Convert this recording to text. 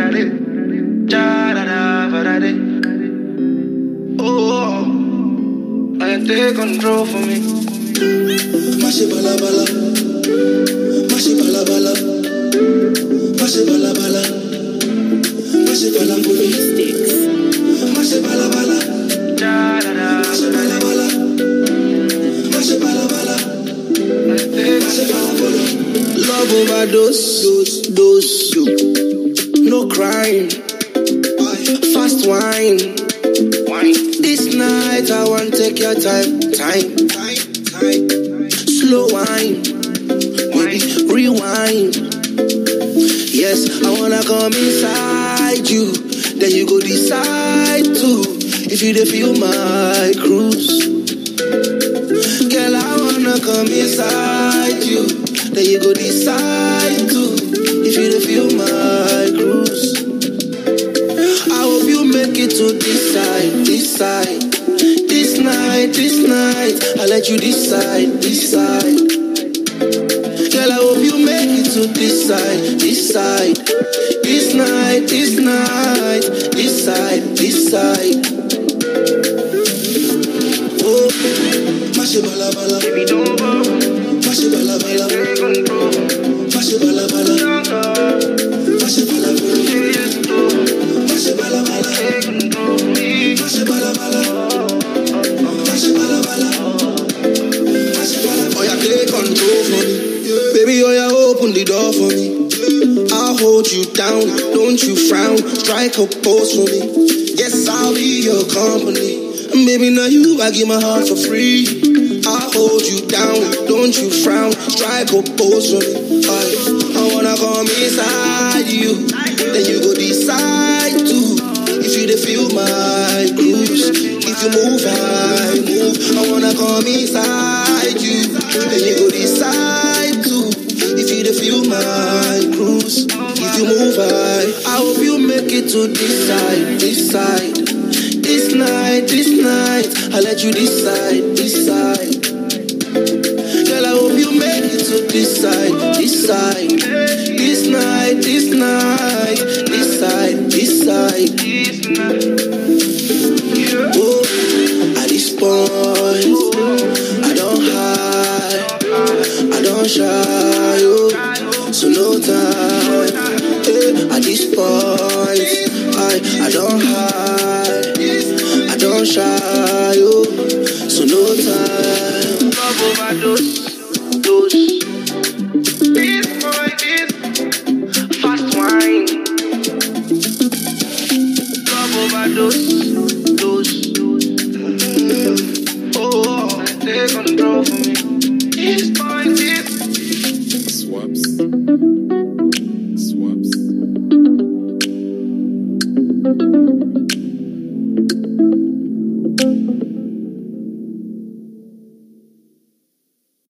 Oh, I take control for me. Mashi bala bala, mashi bala bala, mashi bala bala, mashi bala bala, mashi bala bala, mashi bala bala, mashi bala bala, mashi bala bala. Love overdose, dose, no crime, fast wine. This night I want take your time. Slow wine, baby, rewind. Yes, I wanna come inside you. Then you go decide to if you dey feel my cruise. Girl, I wanna come inside you. Then you go decide to if you dey feel my cruise. I hope you make it to this side. This night, I'll let you decide. Girl, I hope you make it to this side. This side. Oh, mashi bala bala, Baby, don't go. mashi bala bala, Take control. mashi bala bala, Don't go. mashi bala bala, Yes, go. mashi bala bala, Take control. mashi bala bala, mashi bala bala, mashi bala bala. Oh, yeah, take control for me, baby. Oh, yeah, open the door for me. I'll hold you down, don't you frown. Strike a pose for me. Yes, I'll be your company. Baby, now you, I give my heart for free. I'll hold you down, don't you frown. Strike a pose for me. I wanna come inside you. Then you go decide to if you dey feel my cruise. If you move, I move. I wanna come inside you. Then you go decide to if you dey feel my cruise. If you move, I hope you make it to this side. This night, I'll let you decide. Girl, I hope you make it to this side. This side. Oh, at this point, I don't hide, I don't shy, oh, so no time. At this point, I don't hide, I don't shy, oh, so no time. Love overdose, dose. This boy is fast wine. Love overdose.